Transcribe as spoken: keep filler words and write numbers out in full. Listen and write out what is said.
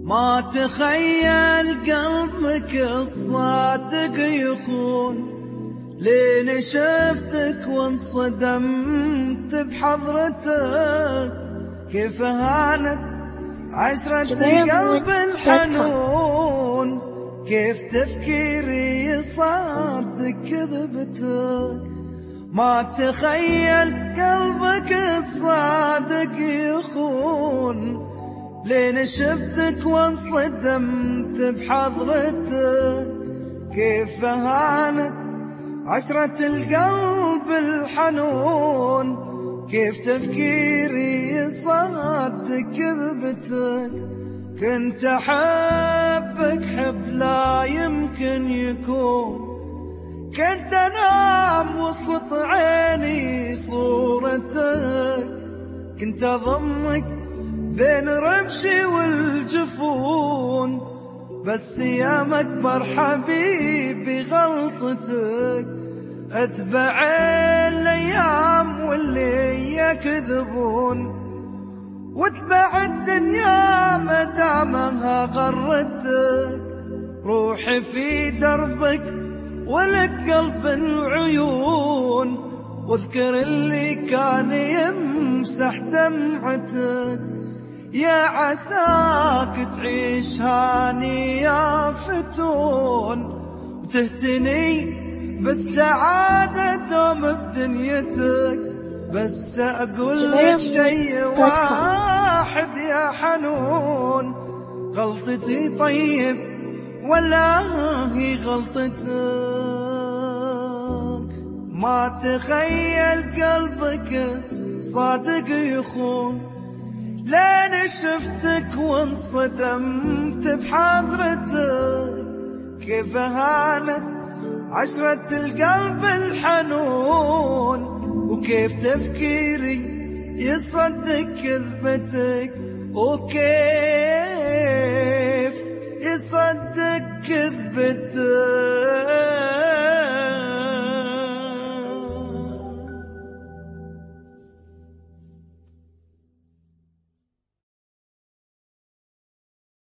ما تخيل قلبك الصادق يخون، لين شفتك وانصدمت بحضرتك، كيف هانت عشرة القلب الحنون، كيف تفكيري يصدق كذبتك. ما تخيل قلبك الصادق يخون، لين شفتك وانصدمت بحضرتك، كيف هانت عشرة القلب الحنون، كيف تفكيري يصدق كذبتك. كنت أحبك حب لا يمكن يكون، كنت أنام وسط عيني صورتك، كنت أضمك بين رمشي والجفون، بس يا مكبر حبيبي غلطتك. اتبع الايام واللي يكذبون، واتبع الدنيا مدامها غرتك، روحي في دربك ولك قلب وعيون، واذكر اللي كان يمسح دمعتك. يا عساك تعيش هاني يا فتون، وتهتني بالسعادة دوم بدنيتك، بس أقول لك شيء واحد يا حنون، غلطتي طيب ولا هي غلطتك. ما تخيل قلبك صادق يخون، لين شفتك وانصدمت بحضرتك، كيف هانت عشرة القلب الحنون، وكيف تفكيري يصدق كذبتك، وكيف يصدق كذبتك.